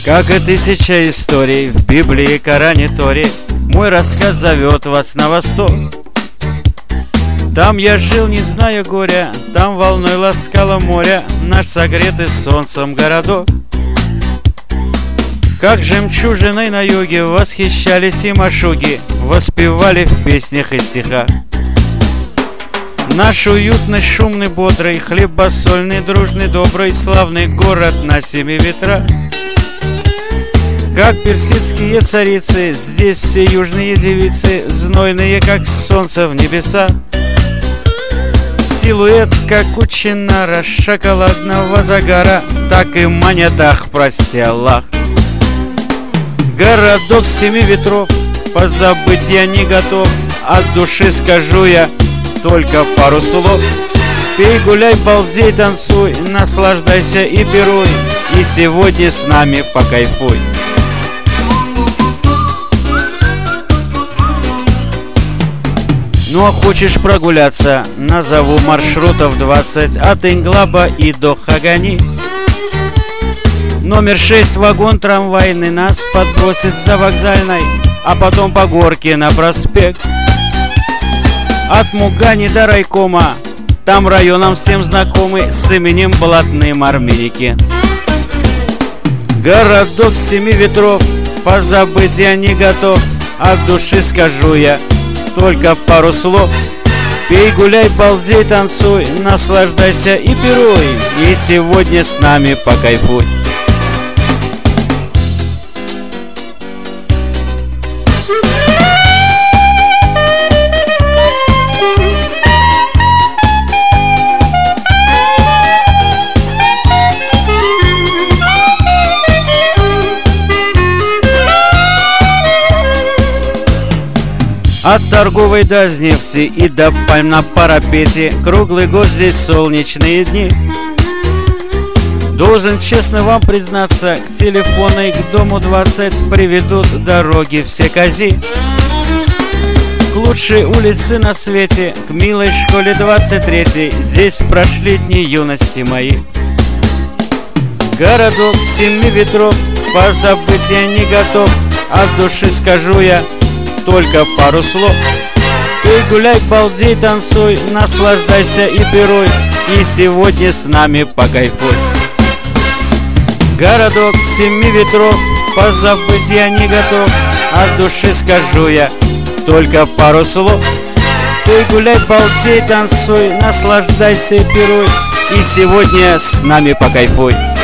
Как и тысяча историй в Библии, Коране, Торе, мой рассказ зовет вас на восток. Там я жил, не зная горя, там волной ласкало море наш согретый солнцем городок. Как жемчужиной на юге восхищались и машуги, воспевали в песнях и стихах. Наш уютный, шумный, бодрый, хлебосольный, дружный, добрый, славный город на семи ветрах. Как персидские царицы, здесь все южные девицы, знойные, как солнце в небесах. Силуэт, как у чинара шоколадного загара, так и манят, ах, прости Аллах. Городок семи ветров, позабыть я не готов, от души скажу я только пару слов. Пей, гуляй, балдей, танцуй, наслаждайся и пируй, и сегодня с нами покайфуй. Ну а хочешь прогуляться, назову маршрутов 20 от Инглаба и до Хагани. Номер 6 вагон трамвайный нас подбросит за вокзальной, а потом по горке на проспект. От Мугани до райкома, там районом всем знакомый с именем блатным Арменики. Городок семи ветров, позабыть я не готов, от души скажу я только пару слов. Пей, гуляй, балдей, танцуй, наслаждайся и пируй, и сегодня с нами покайфуй. От торговой до Знефти и до пальм на парапете, круглый год здесь солнечные дни. Должен честно вам признаться, к телефону и к дому 20 приведут дороги все кози. К лучшей улице на свете, к милой школе 23, здесь прошли дни юности мои. Городок семи ветров, позабыть я не готов, от души скажу я только пару слов. Пей, гуляй, балдей, танцуй, наслаждайся и пируй, и сегодня с нами покайфуй. Городок семи ветров, позабыть я не готов, от души скажу я только пару слов. Пей, гуляй, балдей, танцуй, наслаждайся и пируй, и сегодня с нами покайфуй.